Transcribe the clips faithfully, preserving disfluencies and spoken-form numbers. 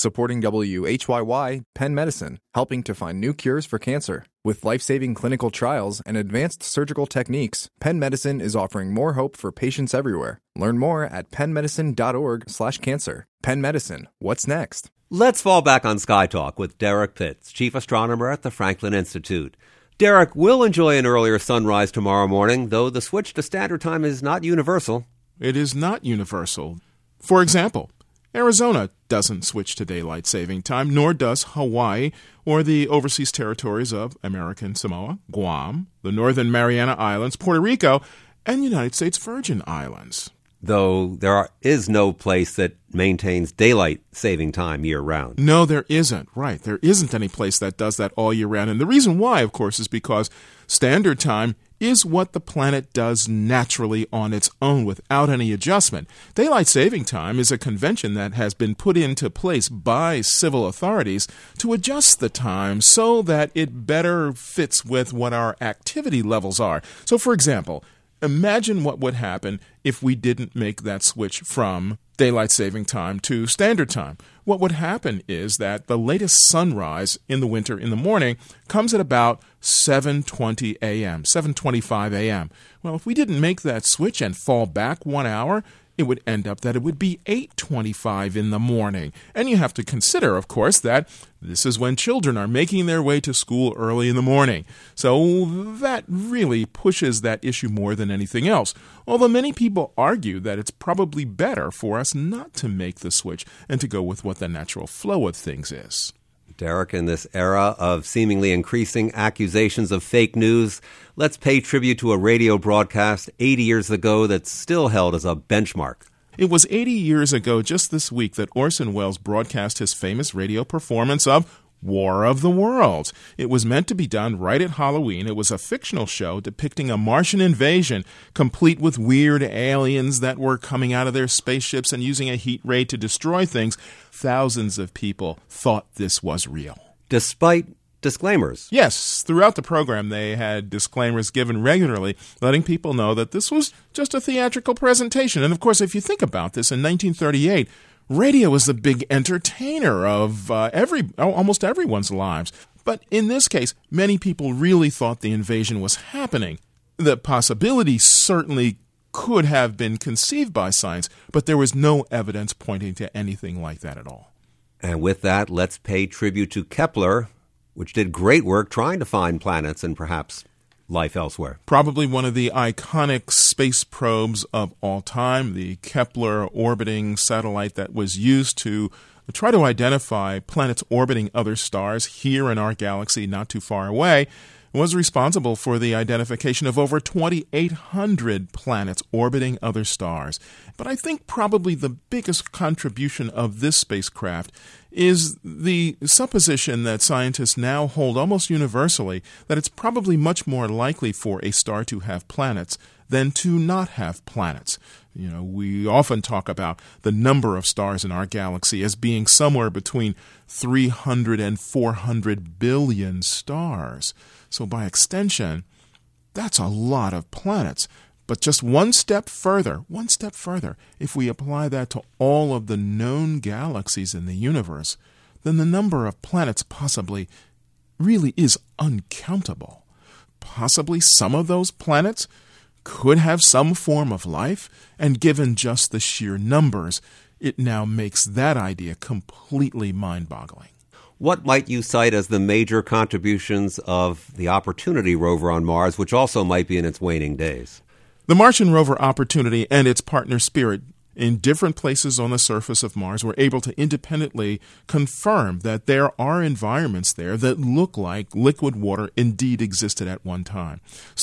Supporting W H Y Y, Penn Medicine, helping to find new cures for cancer. With life-saving clinical trials and advanced surgical techniques, Penn Medicine is offering more hope for patients everywhere. Learn more at pennmedicine.org slash cancer. Penn Medicine, what's next? Let's fall back on Sky Talk with Derek Pitts, Chief Astronomer at the Franklin Institute. Derek, we'll enjoy an earlier sunrise tomorrow morning, though the switch to standard time is not universal. It is not universal. For example, Arizona doesn't switch to daylight saving time, nor does Hawaii or the overseas territories of American Samoa, Guam, the Northern Mariana Islands, Puerto Rico, and United States Virgin Islands. Though there are, is no place that maintains daylight saving time year-round. No, there isn't. Right. There isn't any place that does that all year round. And the reason why, of course, is because standard time is what the planet does naturally on its own without any adjustment. Daylight saving time is a convention that has been put into place by civil authorities to adjust the time so that it better fits with what our activity levels are. So, for example, imagine what would happen if we didn't make that switch from daylight saving time to standard time. What would happen is that the latest sunrise in the winter in the morning comes at about seven twenty a.m., seven twenty-five a.m. Well, if we didn't make that switch and fall back one hour, it would end up that it would be eight twenty-five in the morning. And you have to consider, of course, that this is when children are making their way to school early in the morning. So that really pushes that issue more than anything else. Although many people argue that it's probably better for us not to make the switch and to go with what the natural flow of things is. Derek, in this era of seemingly increasing accusations of fake news, let's pay tribute to a radio broadcast eighty years ago that's still held as a benchmark. It was eighty years ago just this week that Orson Welles broadcast his famous radio performance of War of the Worlds. It was meant to be done right at Halloween. It was a fictional show depicting a Martian invasion, complete with weird aliens that were coming out of their spaceships and using a heat ray to destroy things. Thousands of people thought this was real. Despite disclaimers. Yes, throughout the program they had disclaimers given regularly, letting people know that this was just a theatrical presentation. And of course, if you think about this, in nineteen thirty-eight, radio was the big entertainer of uh, every almost everyone's lives. But in this case, many people really thought the invasion was happening. The possibility certainly could have been conceived by science, but there was no evidence pointing to anything like that at all. And with that, let's pay tribute to Kepler, which did great work trying to find planets and perhaps life elsewhere. Probably one of the iconic space probes of all time, the Kepler orbiting satellite that was used to try to identify planets orbiting other stars here in our galaxy not too far away, was responsible for the identification of over twenty-eight hundred planets orbiting other stars. But I think probably the biggest contribution of this spacecraft is the supposition that scientists now hold almost universally that it's probably much more likely for a star to have planets than to not have planets. You know, we often talk about the number of stars in our galaxy as being somewhere between three hundred and four hundred billion stars. So by extension, that's a lot of planets. But just one step further, one step further, if we apply that to all of the known galaxies in the universe, then the number of planets possibly really is uncountable. Possibly some of those planets could have some form of life, and given just the sheer numbers, it now makes that idea completely mind-boggling. What might you cite as the major contributions of the Opportunity rover on Mars, which also might be in its waning days? The Martian rover Opportunity and its partner Spirit, in different places on the surface of Mars, were able to independently confirm that there are environments there that look like liquid water indeed existed at one time.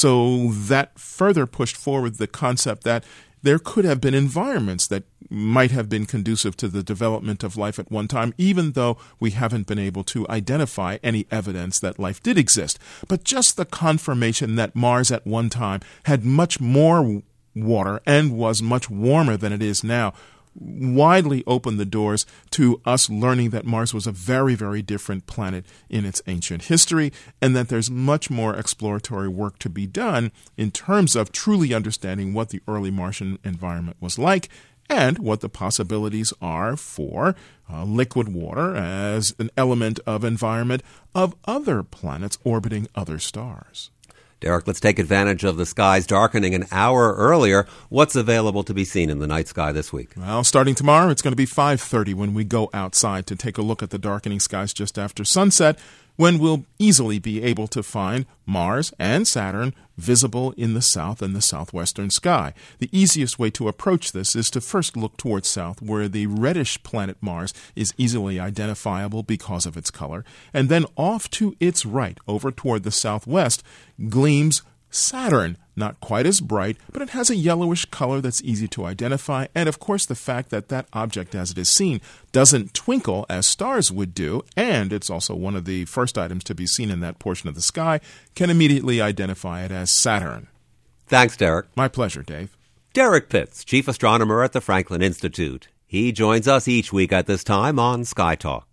So that further pushed forward the concept that there could have been environments that might have been conducive to the development of life at one time, even though we haven't been able to identify any evidence that life did exist. But just the confirmation that Mars at one time had much more water and was much warmer than it is now widely opened the doors to us learning that Mars was a very, very different planet in its ancient history, and that there's much more exploratory work to be done in terms of truly understanding what the early Martian environment was like and what the possibilities are for uh, liquid water as an element of environment of other planets orbiting other stars. Derek, let's take advantage of the skies darkening an hour earlier. What's available to be seen in the night sky this week? Well, starting tomorrow, it's going to be five thirty when we go outside to take a look at the darkening skies just after sunset, when we'll easily be able to find Mars and Saturn visible in the south and the southwestern sky. The easiest way to approach this is to first look towards south, where the reddish planet Mars is easily identifiable because of its color, and then off to its right, over toward the southwest, gleams Saturn. Not quite as bright, but it has a yellowish color that's easy to identify, and of course the fact that that object as it is seen doesn't twinkle as stars would do, and it's also one of the first items to be seen in that portion of the sky, can immediately identify it as Saturn. Thanks, Derek. My pleasure, Dave. Derek Pitts, Chief Astronomer at the Franklin Institute. He joins us each week at this time on Sky Talk.